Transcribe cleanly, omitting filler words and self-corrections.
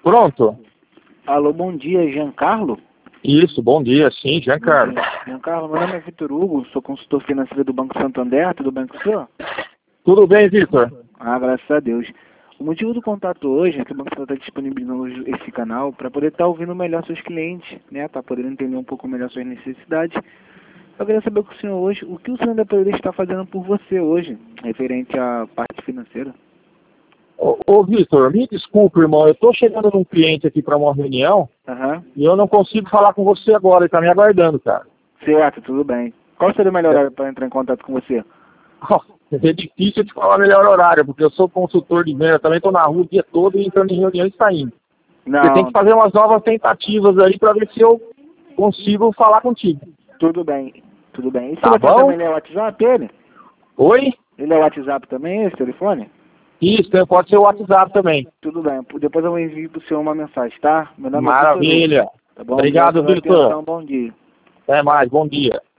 Pronto? Alô, bom dia, Giancarlo? Isso, bom dia, sim, Giancarlo. Giancarlo, meu nome é Vitor Hugo, sou consultor financeiro do Banco Santander, tudo bem com o senhor? Tudo bem, Vitor? Graças a Deus. O motivo do contato hoje é que o Banco Santander está disponibilizando esse canal para poder estar ouvindo melhor seus clientes, né? Para poder entender um pouco melhor suas necessidades. Eu queria saber com o senhor hoje, o que o Santander poderia estar fazendo por você hoje, referente à parte financeira? Ô Vitor, me desculpe, irmão, eu estou chegando num cliente aqui para uma reunião e eu não consigo falar com você agora, ele está me aguardando, cara. Certo, tudo bem. Qual seria o melhor horário para entrar em contato com você? É difícil de falar melhor horário, porque eu sou consultor de venda, também estou na rua o dia todo entrando em reunião e saindo. Não. Você tem que fazer umas novas tentativas aí para ver se eu consigo falar contigo. Tudo bem, tudo bem. E se Tá você bom? também é o WhatsApp, ele? Oi? Ele é o WhatsApp também, esse telefone? Isso, pode ser o WhatsApp também. Tudo bem, depois eu envio para o senhor uma mensagem, tá? Meu nome é Vitor Hugo. Maravilha. Tá bom? Obrigado, Obrigado pela Vitor. atenção, bom dia. Até mais, bom dia.